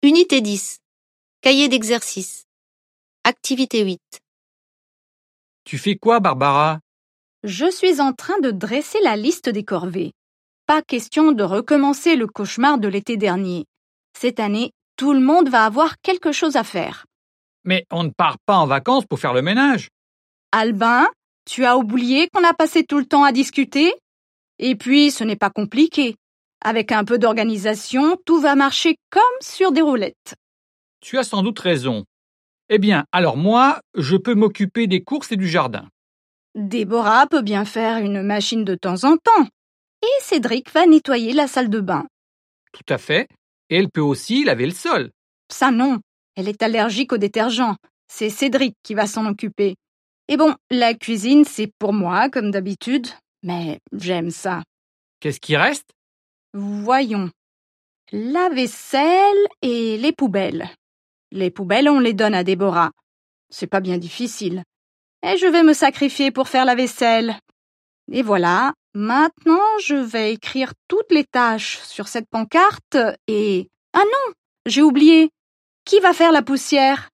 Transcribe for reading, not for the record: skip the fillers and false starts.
Unité 10. Cahier d'exercice. Activité 8. Tu fais quoi, Barbara? Je suis en train de dresser la liste des corvées. Pas question de recommencer le cauchemar de l'été dernier. Cette année, tout le monde va avoir quelque chose à faire. Mais on ne part pas en vacances pour faire le ménage. Albin, tu as oublié qu'on a passé tout le temps à discuter? Et puis, ce n'est pas compliqué. Avec un peu d'organisation, tout va marcher comme sur des roulettes. Tu as sans doute raison. Eh bien, alors moi, je peux m'occuper des courses et du jardin. Déborah peut bien faire une machine de temps en temps. Et Cédric va nettoyer la salle de bain. Tout à fait. Et elle peut aussi laver le sol. Ça non, elle est allergique au détergent. C'est Cédric qui va s'en occuper. Et bon, la cuisine, c'est pour moi, comme d'habitude. Mais j'aime ça. Qu'est-ce qui reste? Voyons. La vaisselle et les poubelles. Les poubelles, on les donne à Déborah. C'est pas bien difficile. Et je vais me sacrifier pour faire la vaisselle. Et voilà, maintenant je vais écrire toutes les tâches sur cette pancarte et... Ah non, j'ai oublié. Qui va faire la poussière?